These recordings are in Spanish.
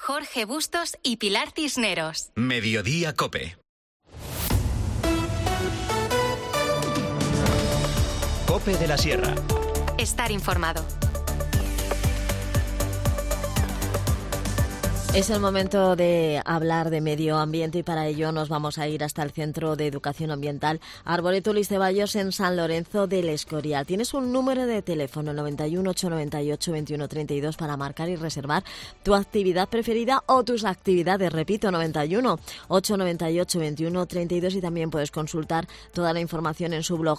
Jorge Bustos y Pilar Cisneros. Mediodía COPE. COPE de la Sierra. Estar informado. Es el momento de hablar de medio ambiente y para ello nos vamos a ir hasta el Centro de Educación Ambiental Arboreto Luis Ceballos en San Lorenzo del Escorial. Tienes un número de teléfono 91 898 2132 para marcar y reservar tu actividad preferida o tus actividades. Repito, 91 898 2132 y también puedes consultar toda la información en su blog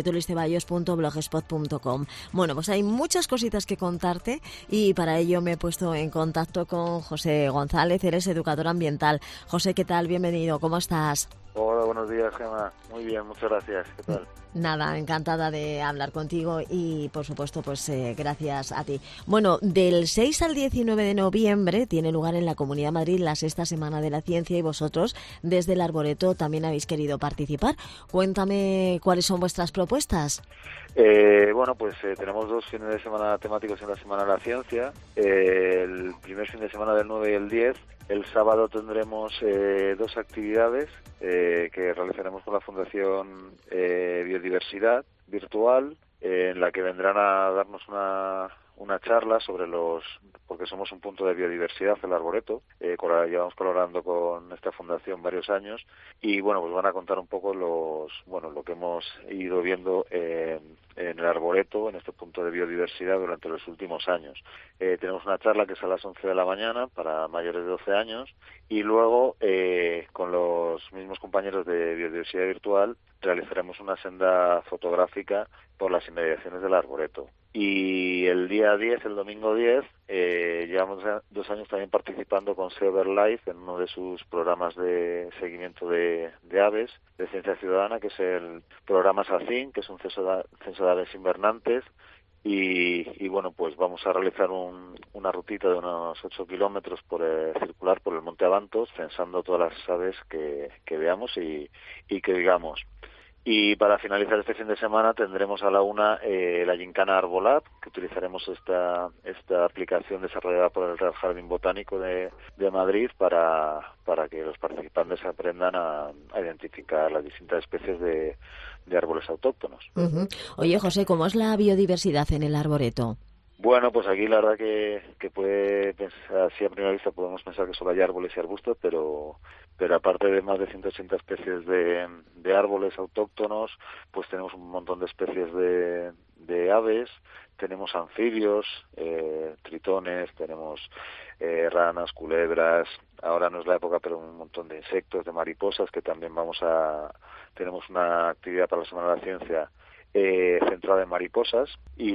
arboretoluisceballos.blogspot.com. Bueno, pues hay muchas cositas que contarte y para ello me he puesto en contacto con José González, eres educador ambiental. José, ¿qué tal? Bienvenido, ¿cómo estás? Hola, buenos días, Gemma. Muy bien, muchas gracias. ¿Qué tal? Nada, encantada de hablar contigo y, por supuesto, pues gracias a ti. Bueno, del 6 al 19 de noviembre tiene lugar en la Comunidad de Madrid la Sexta Semana de la Ciencia y vosotros, desde el Arboreto, también habéis querido participar. Cuéntame cuáles son vuestras propuestas. Bueno, pues tenemos 2 fines de semana temáticos en la Semana de la Ciencia. El primer fin de semana del 9 y el 10. El sábado tendremos 2 actividades que realizaremos con la Fundación Biodiversidad Virtual, en la que vendrán a darnos una charla sobre porque somos un punto de biodiversidad, el Arboreto, llevamos colaborando con esta fundación varios años y bueno, pues van a contar un poco lo que hemos ido viendo en el Arboreto, en este punto de biodiversidad durante los últimos años. Tenemos una charla que es a las 11 de la mañana para mayores de 12 años y luego con los mismos compañeros de Biodiversidad Virtual realizaremos una senda fotográfica por las inmediaciones del Arboreto. Y el día 10, el domingo 10, llevamos 2 años también participando con Sea Life en uno de sus programas de seguimiento de aves, de ciencia ciudadana, que es el programa SACIN, que es un censo de aves invernantes. Y bueno, pues vamos a realizar una rutita de unos 8 kilómetros circular por el Monte Abantos, censando todas las aves que veamos y que digamos. Y para finalizar este fin de semana tendremos a la 1 la Gincana Arbolab, que utilizaremos esta aplicación desarrollada por el Real Jardín Botánico de Madrid para que los participantes aprendan a identificar las distintas especies de árboles autóctonos. Uh-huh. Oye, José, ¿cómo es la biodiversidad en el Arboreto? Bueno, pues aquí la verdad que puede pensar, así a primera vista podemos pensar que solo hay árboles y arbustos, pero aparte de más de 180 especies de árboles autóctonos, pues tenemos un montón de especies de aves, tenemos anfibios, tritones, tenemos ranas, culebras, ahora no es la época, pero un montón de insectos, de mariposas, que también tenemos una actividad para la Semana de la Ciencia centrada en mariposas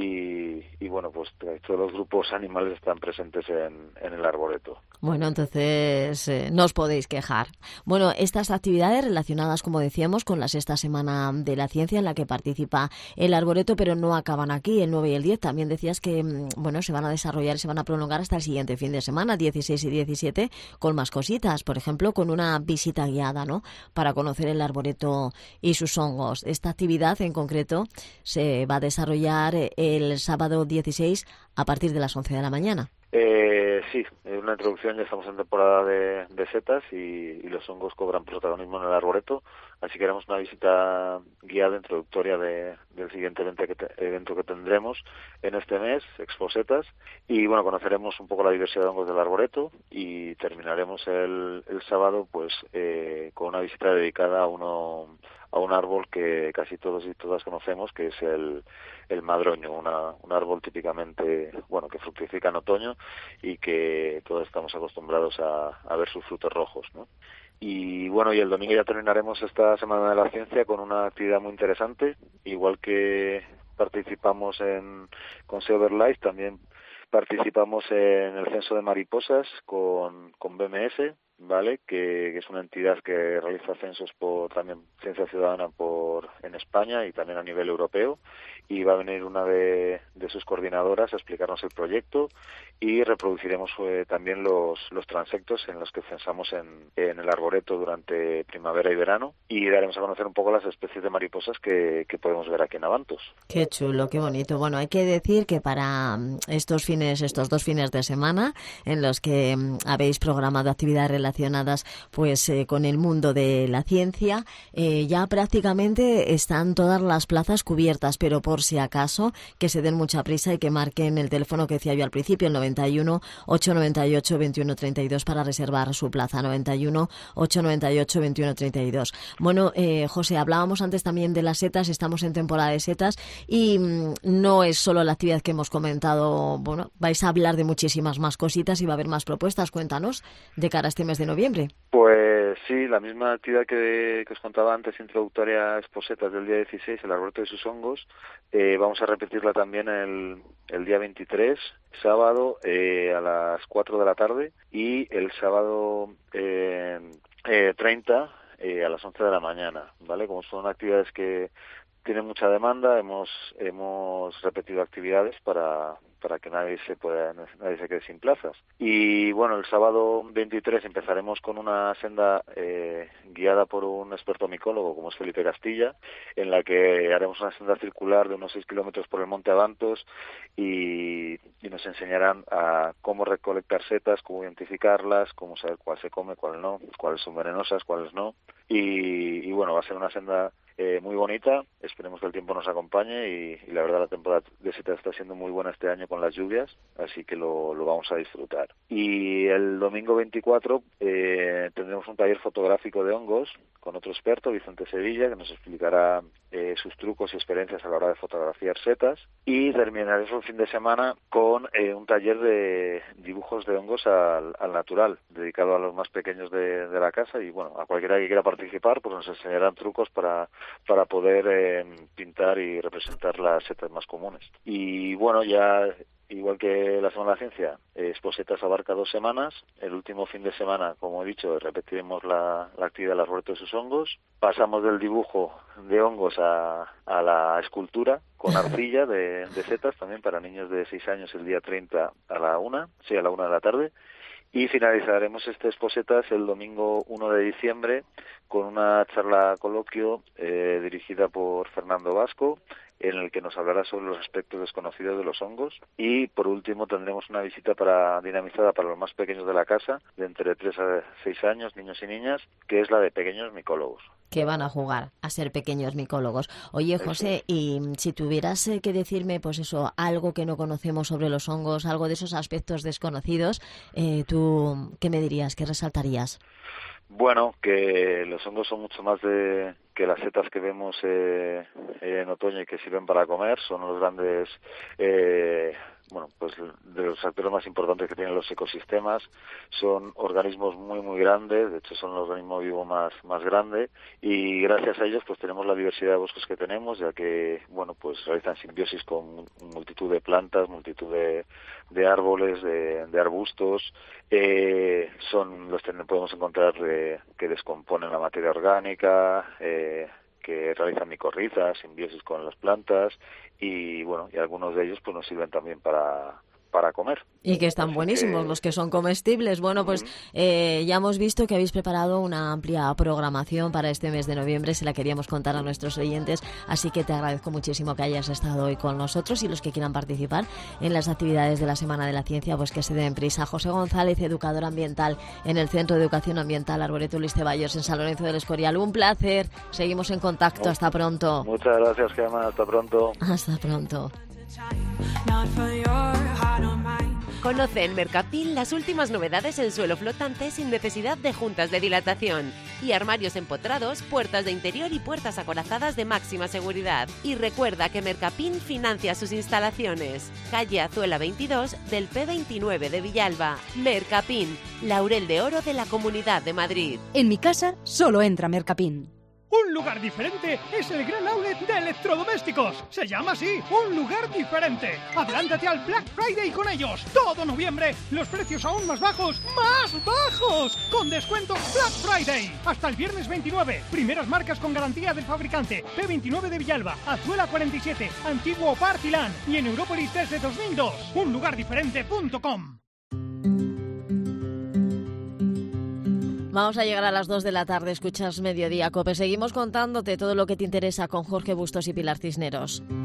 y bueno, pues todos los grupos animales están presentes en el Arboreto. Bueno, entonces no os podéis quejar. Bueno, estas actividades relacionadas, como decíamos, con la Sexta Semana de la Ciencia en la que participa el Arboreto, pero no acaban aquí, el 9 y el 10. También decías que, bueno, se van a desarrollar y se van a prolongar hasta el siguiente fin de semana, 16 y 17, con más cositas. Por ejemplo, con una visita guiada, ¿no?, para conocer el Arboreto y sus hongos. Esta actividad en concreto se va a desarrollar el sábado 16 a partir de las 11 de la mañana. Sí, una introducción, ya estamos en temporada de setas y los hongos cobran protagonismo en el Arboreto, así que haremos una visita guiada introductoria del siguiente evento que tendremos en este mes, Expo Setas, y bueno, conoceremos un poco la diversidad de hongos del Arboreto y terminaremos el sábado pues con una visita dedicada a un árbol que casi todos y todas conocemos, que es el madroño, un árbol típicamente, bueno, que fructifica en otoño y que todos estamos acostumbrados a ver sus frutos rojos, ¿no? Y bueno, y el domingo ya terminaremos esta Semana de la Ciencia con una actividad muy interesante, igual que participamos con Sea Life, también participamos en el censo de mariposas con BMS ¿vale? Que es una entidad que realiza censos por también ciencia ciudadana en España y también a nivel europeo, y va a venir una de sus coordinadoras a explicarnos el proyecto, y reproduciremos también los transectos en los que censamos en el arboreto durante primavera y verano, y daremos a conocer un poco las especies de mariposas que podemos ver aquí en Abantos. Qué chulo, qué bonito. Bueno, hay que decir que para estos 2 fines de semana en los que habéis programado actividades relacionadas pues con el mundo de la ciencia, ya prácticamente están todas las plazas cubiertas, pero por si acaso que se den mucha prisa y que marquen el teléfono que decía yo al principio, el 91 898 21 32 para reservar su plaza, 91 898 21 32. Bueno, José, hablábamos antes también de las setas, estamos en temporada de setas y no es solo la actividad que hemos comentado, bueno, vais a hablar de muchísimas más cositas y va a haber más propuestas. Cuéntanos de cara a este mes de noviembre. Pues sí, la misma actividad que os contaba antes, introductoria Exposetas del día 16, el arboreto de sus hongos, vamos a repetirla también el día 23, sábado, a las 4 de la tarde, y el sábado 30 a las 11 de la mañana, ¿vale? Como son actividades que tienen mucha demanda, hemos repetido actividades para que nadie se quede sin plazas. Y bueno, el sábado 23 empezaremos con una senda guiada por un experto micólogo como es Felipe Castilla, en la que haremos una senda circular de unos 6 kilómetros por el Monte Abantos y nos enseñarán a cómo recolectar setas, cómo identificarlas, cómo saber cuál se come, cuál no, cuáles son venenosas, cuáles no. Y bueno, va a ser una senda muy bonita, esperemos que el tiempo nos acompañe y la verdad la temporada de setas está siendo muy buena este año con las lluvias, así que lo vamos a disfrutar. Y el domingo 24 tendremos un taller fotográfico de hongos con otro experto, Vicente Sevilla, que nos explicará sus trucos y experiencias a la hora de fotografiar setas, y terminaremos el fin de semana con un taller de dibujos de hongos al natural, dedicado a los más pequeños de la casa, y bueno, a cualquiera que quiera participar pues nos enseñarán trucos para poder pintar y representar las setas más comunes. Y bueno, ya igual que la Semana de la Ciencia, Exposetas abarca 2 semanas. El último fin de semana, como he dicho, repetiremos la actividad del arboreto de sus hongos. Pasamos del dibujo de hongos a la escultura con arcilla de setas, también para niños de 6 años el día 30 a la 1 de la tarde. Y finalizaremos este Exposetas el domingo 1 de diciembre con una charla coloquio dirigida por Fernando Vasco, en el que nos hablará sobre los aspectos desconocidos de los hongos. Y por último tendremos una visita dinamizada para los más pequeños de la casa, de entre 3 a 6 años, niños y niñas, que es la de pequeños micólogos. Que van a jugar a ser pequeños micólogos. Oye, José, y si tuvieras que decirme, pues eso, algo que no conocemos sobre los hongos, algo de esos aspectos desconocidos, ¿tú qué me dirías? ¿Qué resaltarías? Bueno, que los hongos son mucho más que las setas que vemos en otoño y que sirven para comer. Son los grandes, pues de los actores más importantes que tienen los ecosistemas. Son organismos muy muy grandes, de hecho son el organismo vivo más grande, y gracias a ellos pues tenemos la diversidad de bosques que tenemos, ya que pues realizan simbiosis con multitud de plantas, multitud de árboles, de arbustos. Podemos encontrar que descomponen la materia orgánica, que realizan micorrizas, simbiosis con las plantas, y algunos de ellos pues nos sirven también para comer. Y que están buenísimos, los que son comestibles. Bueno, pues ya hemos visto que habéis preparado una amplia programación para este mes de noviembre, se la queríamos contar a nuestros oyentes, así que te agradezco muchísimo que hayas estado hoy con nosotros, y los que quieran participar en las actividades de la Semana de la Ciencia, pues que se den prisa. José González, educador ambiental en el Centro de Educación Ambiental Arboreto Luis Ceballos en San Lorenzo del Escorial. Un placer, seguimos en contacto, hasta pronto. Muchas gracias, Gemma, hasta pronto. Hasta pronto. Conoce en Mercapin las últimas novedades en suelo flotante sin necesidad de juntas de dilatación y armarios empotrados, puertas de interior y puertas acorazadas de máxima seguridad. Y recuerda que Mercapin financia sus instalaciones. Calle Azuela 22 del P29 de Villalba. Mercapin, laurel de oro de la Comunidad de Madrid. En mi casa solo entra Mercapin. Un lugar diferente es el gran outlet de electrodomésticos. Se llama así, un lugar diferente. Adelántate al Black Friday con ellos. Todo noviembre, los precios aún más bajos, con descuentos Black Friday. Hasta el viernes 29. Primeras marcas con garantía del fabricante. P29 de Villalba, Azuela 47, Antiguo Partilán y en Europolis desde 2002. Unlugardiferente.com. Vamos a llegar a las 2 de la tarde, escuchas Mediodía Cope. Seguimos contándote todo lo que te interesa con Jorge Bustos y Pilar Cisneros.